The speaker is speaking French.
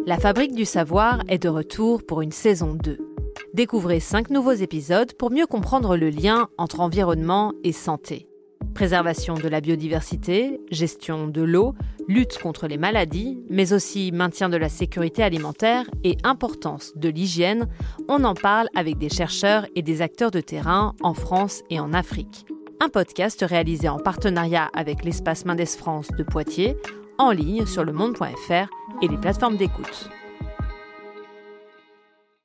La Fabrique du Savoir est de retour pour une saison 2. Découvrez 5 nouveaux épisodes pour mieux comprendre le lien entre environnement et santé. Préservation de la biodiversité, gestion de l'eau, lutte contre les maladies, mais aussi maintien de la sécurité alimentaire et importance de l'hygiène, on en parle avec des chercheurs et des acteurs de terrain en France et en Afrique. Un podcast réalisé en partenariat avec l'espace Mendes France de Poitiers, en ligne sur lemonde.fr et les plateformes d'écoute.